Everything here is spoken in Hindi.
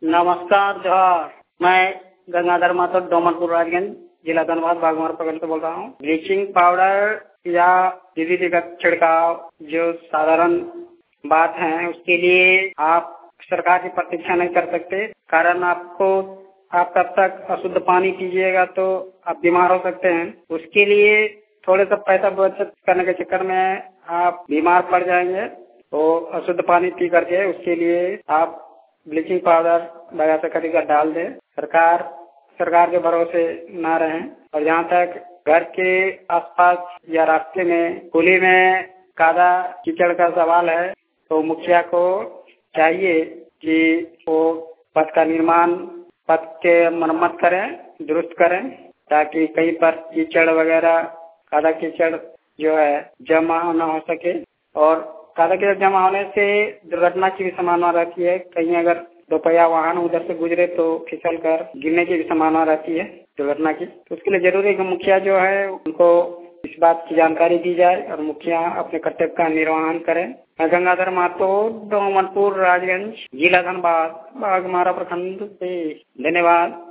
नमस्कार जोहार। मैं गंगाधर माथुर डोमनपुर राजगंज जिला धनबाद बागमारा प्रखंड से बोल रहा हूँ। ब्लीचिंग पाउडर या डीडीटी का छिड़काव जो साधारण बात है, उसके लिए आप सरकार की प्रतीक्षा नहीं कर सकते। कारण आप तब तक अशुद्ध पानी पीजिएगा तो आप बीमार हो सकते हैं। उसके लिए थोड़े सा पैसा बचत करने के चक्कर में आप बीमार पड़ जाएंगे। तो अशुद्ध पानी पी करके उसके लिए आप ब्लीचिंग पाउडर बाजार से खरीद कर डाल दें। सरकार के भरोसे ना रहें। और जहाँ तक घर के आसपास या रास्ते में खुले में कादा कीचड़ का सवाल है, तो मुखिया को चाहिए कि वो पथ के मरम्मत करें, दुरुस्त करें, ताकि कहीं पर कीचड़ वगैरह कादा कीचड़ जो है जमा न हो सके। और कादा कीचड़ जमा होने से दुर्घटना की भी संभावना रहती है। कहीं अगर दोपहिया वाहन उधर से गुजरे तो फिसल कर गिरने की भी संभावना रहती है दुर्घटना की। तो उसके लिए जरूरी है कि मुखिया जो है उनको इस बात की जानकारी दी जाए और मुखिया अपने कर्तव्य का निर्वहन करें। मैं गंगाधर माथुर डोमनपुर राजगंज जिला धनबाद बागमारा प्रखंड से। धन्यवाद।